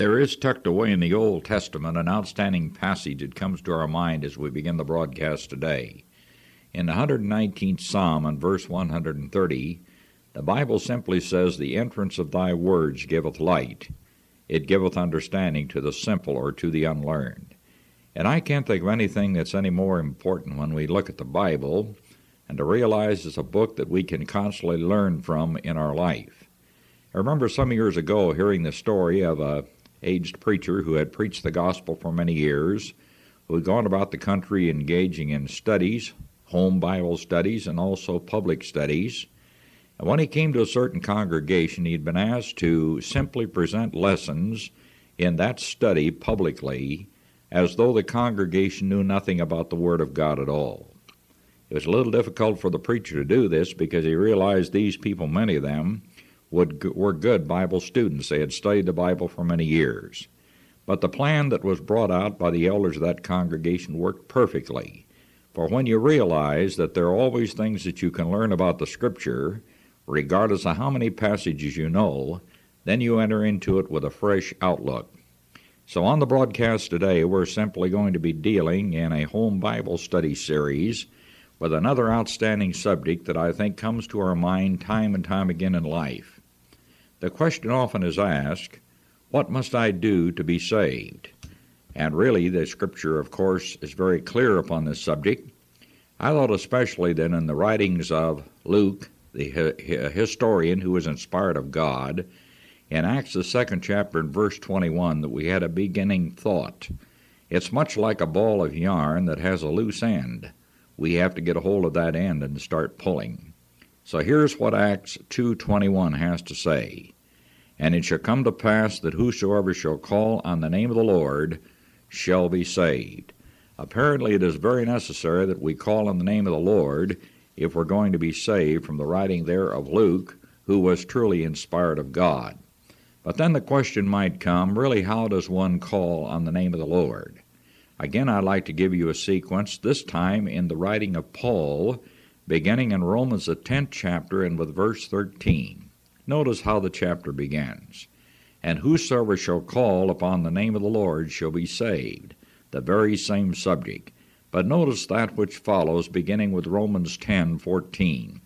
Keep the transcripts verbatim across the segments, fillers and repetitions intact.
There is tucked away in the Old Testament an outstanding passage that comes to our mind as we begin the broadcast today. In the one hundred nineteenth Psalm, in verse one hundred thirty, the Bible simply says, "The entrance of thy words giveth light. It giveth understanding to the simple or to the unlearned." And I can't think of anything that's any more important when we look at the Bible and to realize it's a book that we can constantly learn from in our life. I remember some years ago hearing the story of a aged preacher who had preached the gospel for many years, who had gone about the country engaging in studies, home Bible studies, and also public studies. And when he came to a certain congregation, he had been asked to simply present lessons in that study publicly, as though the congregation knew nothing about the Word of God at all. It was a little difficult for the preacher to do this because he realized these people, many of them, would, were good Bible students. They had studied the Bible for many years. But the plan that was brought out by the elders of that congregation worked perfectly. For when you realize that there are always things that you can learn about the Scripture, regardless of how many passages you know, then you enter into it with a fresh outlook. So on the broadcast today, we're simply going to be dealing in a home Bible study series with another outstanding subject that I think comes to our mind time and time again in life. The question often is asked, what must I do to be saved? And really, the Scripture, of course, is very clear upon this subject. I thought especially that in the writings of Luke, the historian who was inspired of God, in Acts the second chapter and verse twenty-one, that we had a beginning thought. It's much like a ball of yarn that has a loose end. We have to get a hold of that end and start pulling. So here's what Acts two twenty-one has to say. "And it shall come to pass that whosoever shall call on the name of the Lord shall be saved." Apparently it is very necessary that we call on the name of the Lord if we're going to be saved, from the writing there of Luke, who was truly inspired of God. But then the question might come, really, how does one call on the name of the Lord? Again, I'd like to give you a sequence, this time in the writing of Paul, beginning in Romans the tenth chapter and with verse thirteen. Notice how the chapter begins. "And whosoever shall call upon the name of the Lord shall be saved." The very same subject. But notice that which follows, beginning with Romans ten fourteen.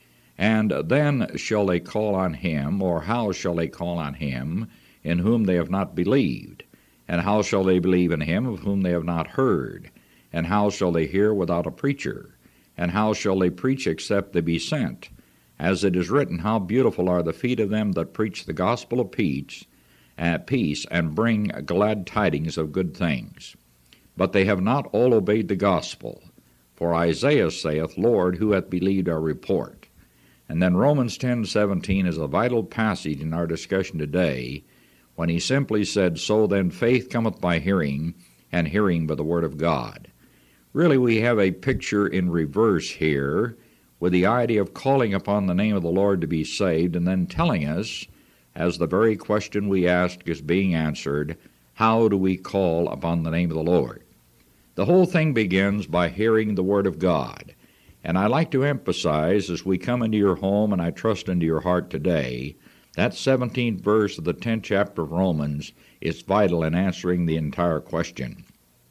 "And then shall they call on him," or how shall they call on him, "in whom they have not believed? And how shall they believe in him of whom they have not heard? And how shall they hear without a preacher? And how shall they preach except they be sent? As it is written, how beautiful are the feet of them that preach the gospel of peace, and peace, and bring glad tidings of good things. But they have not all obeyed the gospel. For Isaiah saith, Lord, who hath believed our report?" And then Romans ten seventeen is a vital passage in our discussion today, when he simply said, "So then faith cometh by hearing, and hearing by the word of God." Really, we have a picture in reverse here, with the idea of calling upon the name of the Lord to be saved, and then telling us, as the very question we ask is being answered, how do we call upon the name of the Lord? The whole thing begins by hearing the Word of God. And I like to emphasize, as we come into your home, and I trust into your heart today, that seventeenth verse of the tenth chapter of Romans is vital in answering the entire question.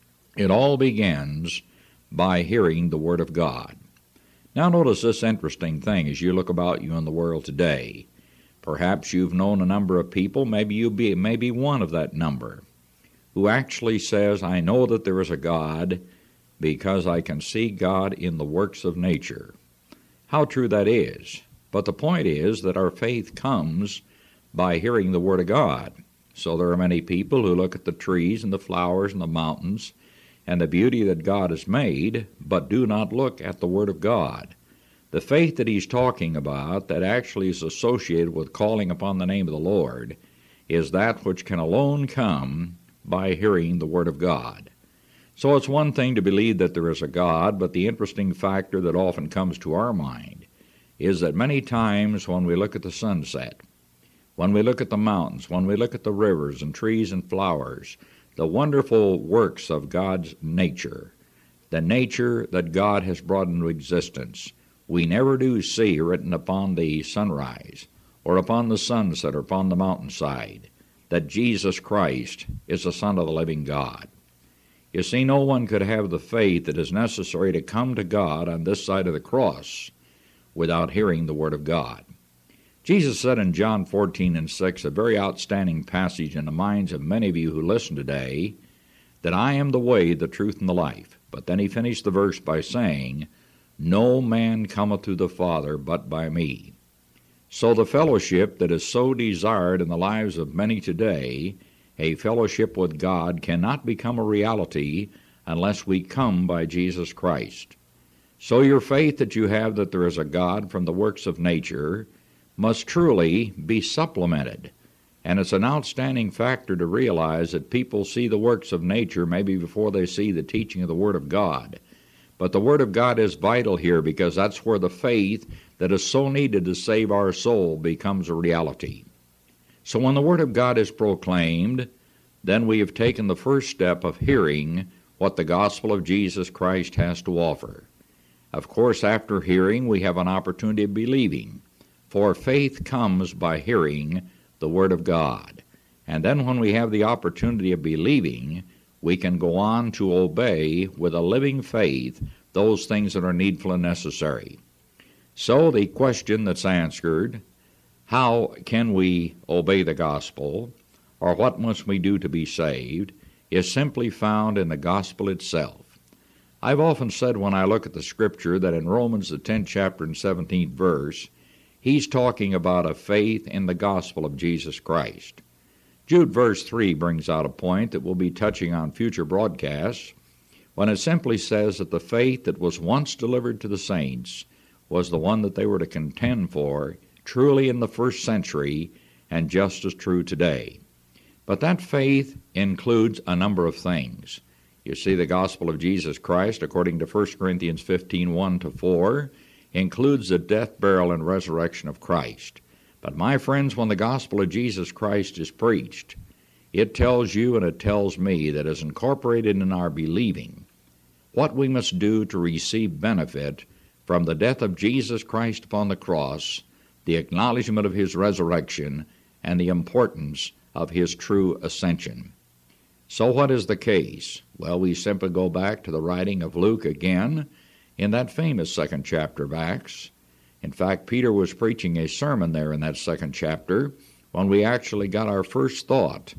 It all begins by hearing the Word of God. Now notice this interesting thing as you look about you in the world today. Perhaps you've known a number of people, maybe you be, may be one of that number, who actually says, "I know that there is a God because I can see God in the works of nature." How true that is. But the point is that our faith comes by hearing the Word of God. So there are many people who look at the trees and the flowers and the mountains and the beauty that God has made, but do not look at the Word of God. The faith that he's talking about, that actually is associated with calling upon the name of the Lord, is that which can alone come by hearing the Word of God. So it's one thing to believe that there is a God, but the interesting factor that often comes to our mind is that many times when we look at the sunset, when we look at the mountains, when we look at the rivers and trees and flowers, the wonderful works of God's nature, the nature that God has brought into existence, we never do see written upon the sunrise or upon the sunset or upon the mountainside. that Jesus Christ is the Son of the living God. You see, no one could have the faith that is necessary to come to God on this side of the cross without hearing the Word of God. Jesus said in John fourteen and six, a very outstanding passage in the minds of many of you who listen today, that I am the way, the truth, and the life. But then he finished the verse by saying, no man cometh to the Father but by me. So the fellowship that is so desired in the lives of many today, a fellowship with God, cannot become a reality unless we come by Jesus Christ. So your faith that you have that there is a God from the works of nature must truly be supplemented. And it's an outstanding factor to realize that people see the works of nature maybe before they see the teaching of the Word of God. But the Word of God is vital here, because that's where the faith that is so needed to save our soul becomes a reality. So when the Word of God is proclaimed, then we have taken the first step of hearing what the gospel of Jesus Christ has to offer. Of course, after hearing, we have an opportunity of believing, for faith comes by hearing the Word of God. And then when we have the opportunity of believing, we can go on to obey with a living faith those things that are needful and necessary. So the question that's answered, how can we obey the gospel, or what must we do to be saved, is simply found in the gospel itself. I've often said when I look at the scripture that in Romans the tenth chapter and seventeenth verse, he's talking about a faith in the gospel of Jesus Christ. Jude verse three brings out a point that we'll be touching on future broadcasts, when it simply says that the faith that was once delivered to the saints was the one that they were to contend for, truly in the first century and just as true today. But that faith includes a number of things. You see, the gospel of Jesus Christ, according to First Corinthians fifteen, one to four, includes the death, burial, and resurrection of Christ. But my friends, when the gospel of Jesus Christ is preached, it tells you and it tells me that is incorporated in our believing what we must do to receive benefit from the death of Jesus Christ upon the cross, the acknowledgement of his resurrection, and the importance of his true ascension. So what is the case? Well, we simply go back to the writing of Luke again in that famous second chapter of Acts. In fact, Peter was preaching a sermon there in that second chapter when we actually got our first thought.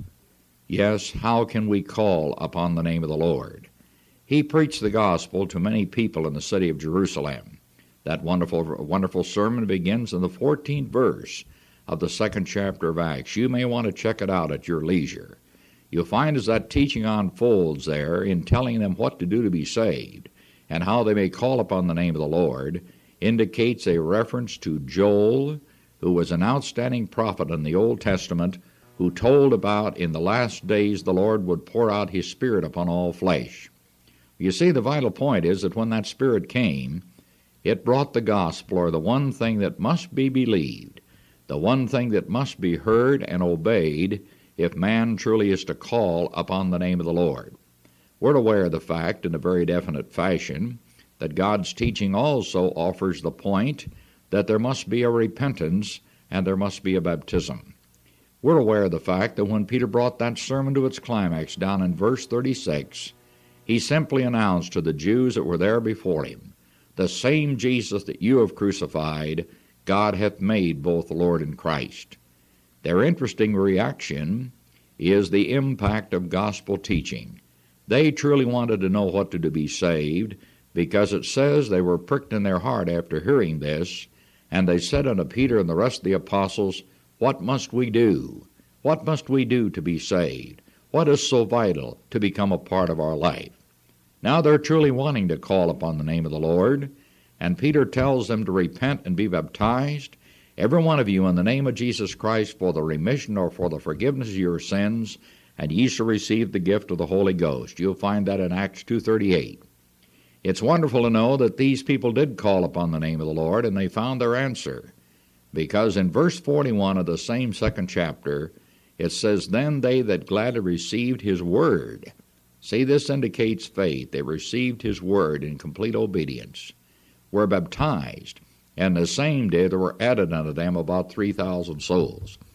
Yes, how can we call upon the name of the Lord? He preached the gospel to many people in the city of Jerusalem. That wonderful, wonderful sermon begins in the fourteenth verse of the second chapter of Acts. You may want to check it out at your leisure. You'll find as that teaching unfolds there in telling them what to do to be saved and how they may call upon the name of the Lord, indicates a reference to Joel, who was an outstanding prophet in the Old Testament, who told about in the last days the Lord would pour out his Spirit upon all flesh. You see, the vital point is that when that Spirit came, it brought the gospel, or the one thing that must be believed, the one thing that must be heard and obeyed if man truly is to call upon the name of the Lord. We're aware of the fact in a very definite fashion that God's teaching also offers the point that there must be a repentance and there must be a baptism. We're aware of the fact that when Peter brought that sermon to its climax down in verse thirty-six, he simply announced to the Jews that were there before him, the same Jesus that you have crucified, God hath made both Lord and Christ. Their interesting reaction is the impact of gospel teaching. They truly wanted to know what to do to be saved, because it says they were pricked in their heart after hearing this, and they said unto Peter and the rest of the apostles, what must we do? What must we do to be saved? What is so vital to become a part of our life? Now they're truly wanting to call upon the name of the Lord, and Peter tells them to repent and be baptized, every one of you, in the name of Jesus Christ, for the remission or for the forgiveness of your sins, and ye shall receive the gift of the Holy Ghost. You'll find that in Acts two thirty-eight. It's wonderful to know that these people did call upon the name of the Lord, and they found their answer, because in verse forty-one of the same second chapter, it says, then they that gladly received his word. See, this indicates faith. They received his word in complete obedience, were baptized, and the same day there were added unto them about three thousand souls.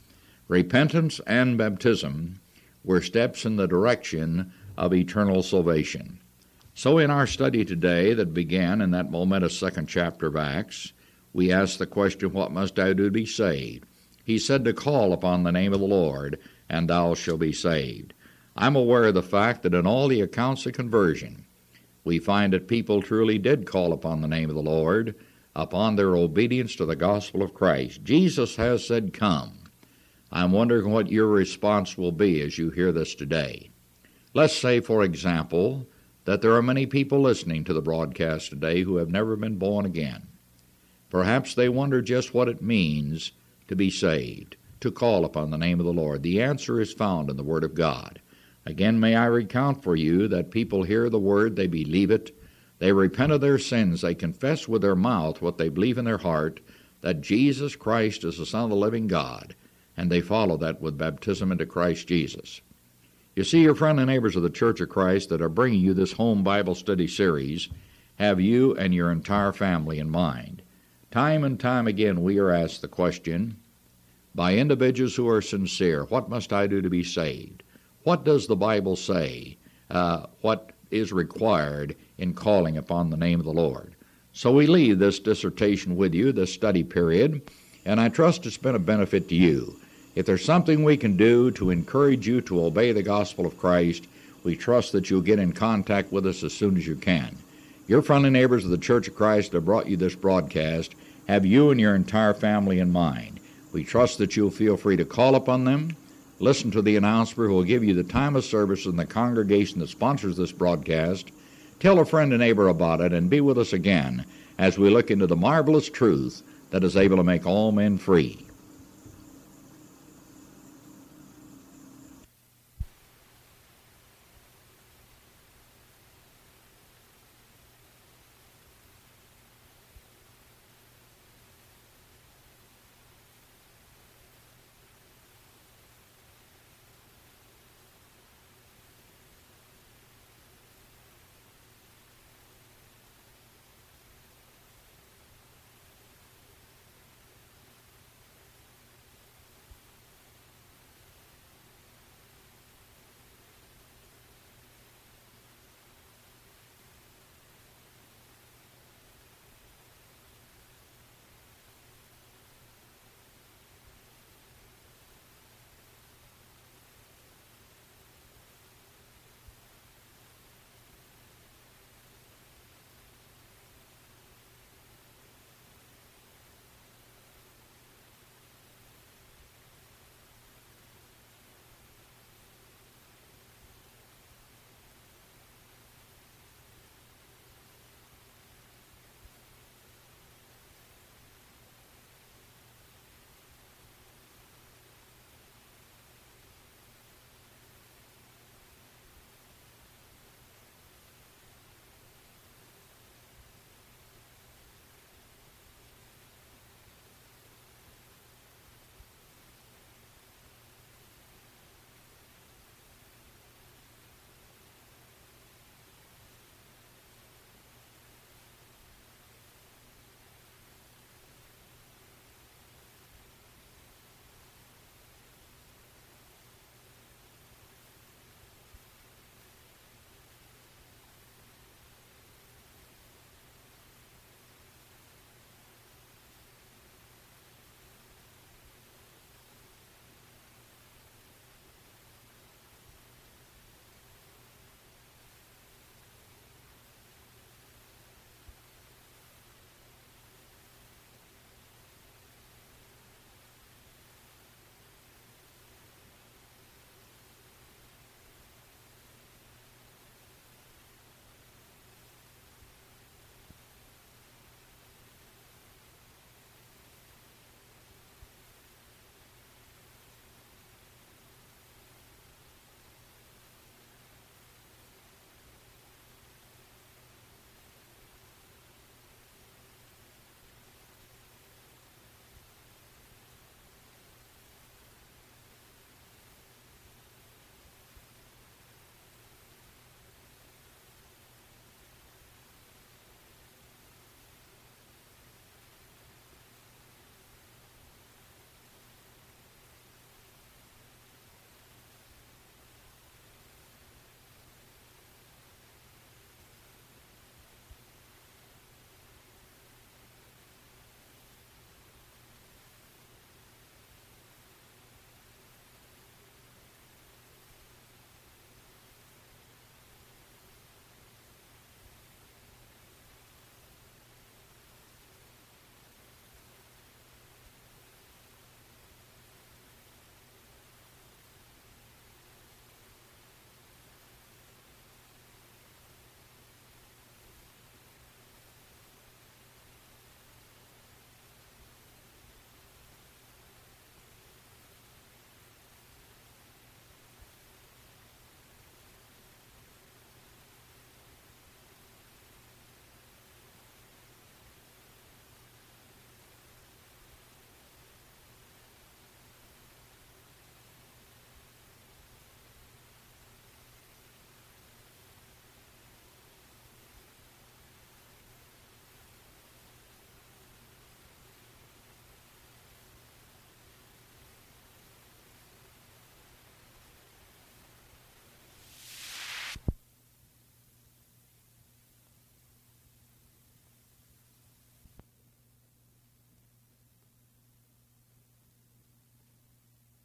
Repentance and baptism were steps in the direction of eternal salvation. So in our study today that began in that momentous second chapter of Acts, we ask the question, what must I do to be saved? He said to call upon the name of the Lord, and thou shalt be saved. I'm aware of the fact that in all the accounts of conversion, we find that people truly did call upon the name of the Lord, upon their obedience to the gospel of Christ. Jesus has said, come. I'm wondering what your response will be as you hear this today. Let's say, for example, that there are many people listening to the broadcast today who have never been born again. Perhaps they wonder just what it means to be saved, to call upon the name of the Lord. The answer is found in the Word of God. Again, may I recount for you that people hear the Word, they believe it, they repent of their sins, they confess with their mouth what they believe in their heart, that Jesus Christ is the Son of the living God, and they follow that with baptism into Christ Jesus. You see, your friend and neighbors of the Church of Christ that are bringing you this home Bible study series have you and your entire family in mind. Time and time again we are asked the question by individuals who are sincere, what must I do to be saved? What does the Bible say? Uh, what is required in calling upon the name of the Lord? So we leave this dissertation with you, this study period, and I trust it's been a benefit to you. If there's something we can do to encourage you to obey the gospel of Christ, we trust that you'll get in contact with us as soon as you can. Your friendly neighbors of the Church of Christ that brought you this broadcast have you and your entire family in mind. We trust that you'll feel free to call upon them, listen to the announcer who will give you the time of service in the congregation that sponsors this broadcast, tell a friend and neighbor about it, and be with us again as we look into the marvelous truth that is able to make all men free.